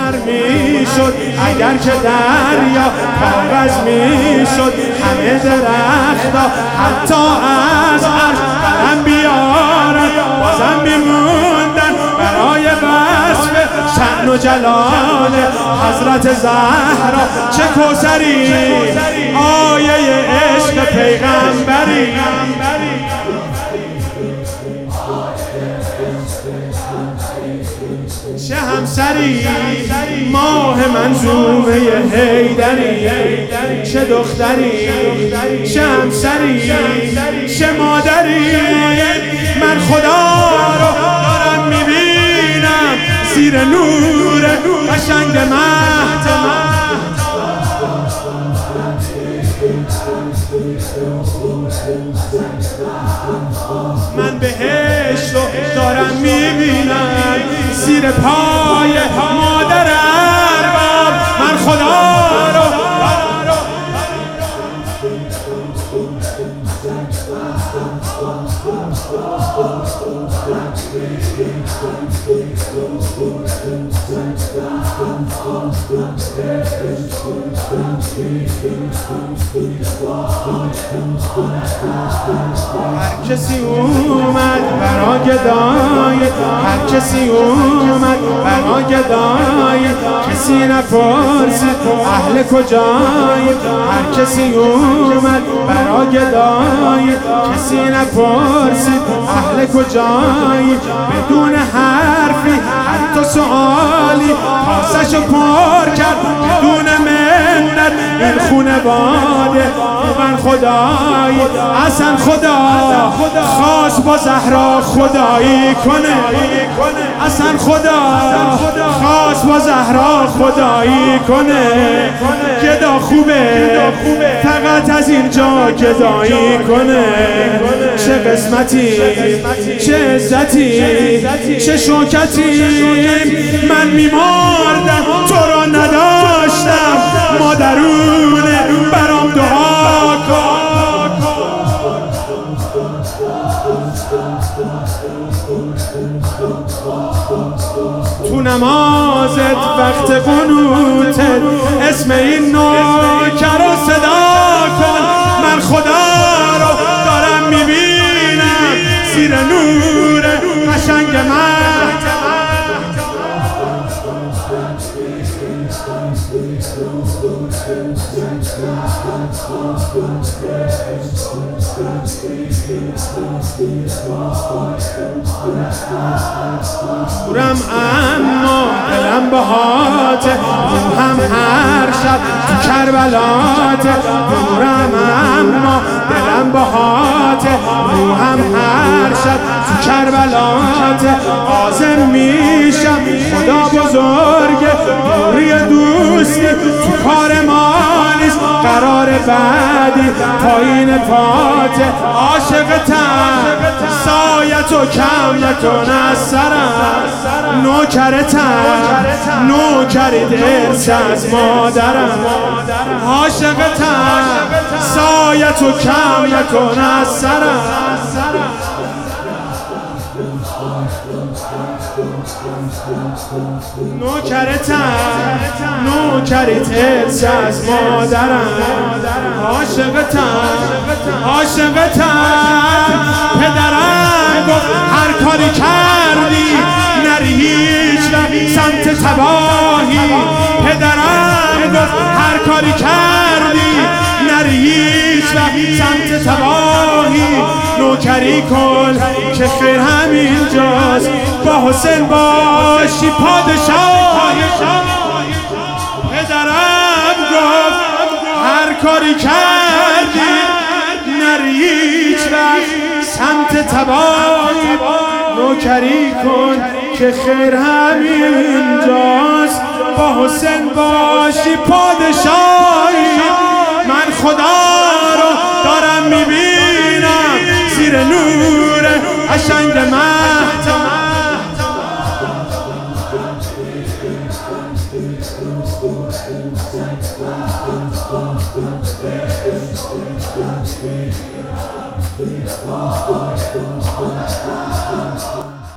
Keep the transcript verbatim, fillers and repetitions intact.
هنر میشد اگر که دریا کاغذ میشد، همه درختا حتی از عرش قلم بیارن بازم میموندن برای وصف شأن و جلال حضرت زهرا. چه کوثری آیه عشق پیغمبری، چه همسری ماه منظومه حیدری، چه دختری چه همسری چه مادری. من خدا رو دارم میبینم زیر نور قشنگ مهد، من بهشت رو دارم میبینم زیر پای مادر ارباب. من خدا رو هر کسی اومد برا گدای، هر کسی اومد برا گدای، کسی نپرسید اهل کجای. هر کسی اومد برا گدای، کسی نپرسید اهل کجای. بدون حرفی حتی سؤالی کاسه‌شو پر کرد، بدون منت این خونواده. من خدایی اصلا خدا خواست با زهرا خدایی کنه، اصلا خدا خواست با زهرا خدایی کنه. گدا خوبه فقط از اینجا گدایی کنه. چه قسمتی چه عزتی چه شوکتی، من میمردم تو را نداشتم. مادرونه برام دعا کن. تو نمازت وقت قنوتت اسم این نوکر رو صدا کن. من خدا رو دارم میبینم زیر نور قشنگ مهد. دورم اما دلم باهاته، روحم هر شب تو کربلاته. دورم اما دلم باهاته، روحم هر شب تو کربلاته. عازم میشم خدا بزرگه، دوری دوستی تو کار ما نیست. قرار بعدی پایین پاته، عاشقتم سایتو کم نکن از سرم. نوکرتم نوکری درس از مادرم. عاشقتم سایتو کم نکن از سرم. نوکرتم نوکری ترس از مادرم. عاشقتم عاشقتم پدرم گفت هر کاری کردی نری هیچ وقت سمت تباهی. پدرم گفت هر کاری کردی نری هیچ وقت سمت تباهی. نوکری کن که خیر همینجاست، با حسین باشی پادشاه. پدرم گفت هر کاری کردی نری هیچ وقت سمت تباهی. نوکری کن که خیر همینجاست، با حسین باشی پادشاهی. من خدا رو دارم میبینم زیر نور قشنگ مهد. Thank you.